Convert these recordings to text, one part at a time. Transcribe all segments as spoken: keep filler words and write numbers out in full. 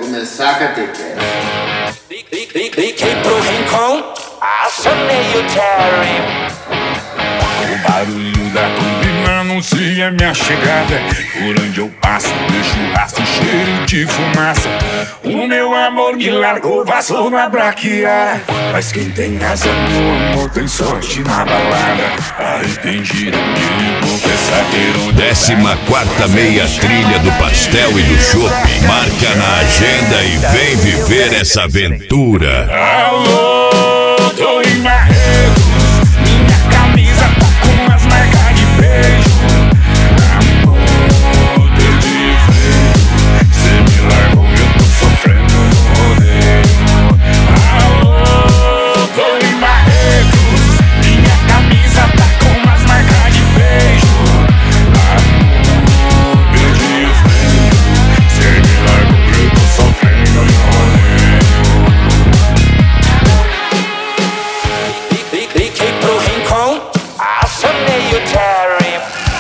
começar a catequese. Cliquei pro rincão, acionei o Terry. O barulho da turbina anuncia minha chegada. Por onde eu passo, deixo rastro cheiro de fumaça. O meu amor me largou, vazou na braquiara. Mas quem tem asa, meu amor, tem sorte na balada. Arrependido, me ligou, quer saber onde Décima quarta meia trilha do pastel e do chopp. Marca na agenda e vem viver essa aventura. Alô, tô em Marretos. Minha camisa tá com as marcas de beijo. Amor, perdi freio. Cê me largou, eu tô sofrendo no rodeio. Alô, tô em Marretos. Minha camisa tá com as marcas de beijo. Amor, perdi freio. Cê me largou, eu tô sofrendo no rodeio. Cliquei pro rincão, acionei o Terry.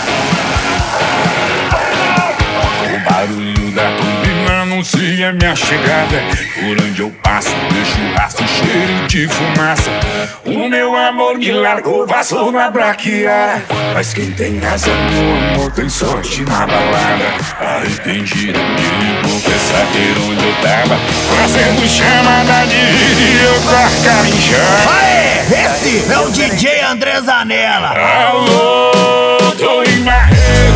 O barulho da turbina anuncia minha chegada. Por onde eu passo, deixo rastro cheiro de fumaça. O meu amor me largou, vazou na braquiara. Mas quem tem asa, meu amor, tem sorte na balada. Arrependido, me ligou, quer saber onde eu tava. Fazendo chamada de vídeo com a cara inchada. Aê, esse é o D J André Zanella. Alô, tô em Marretos.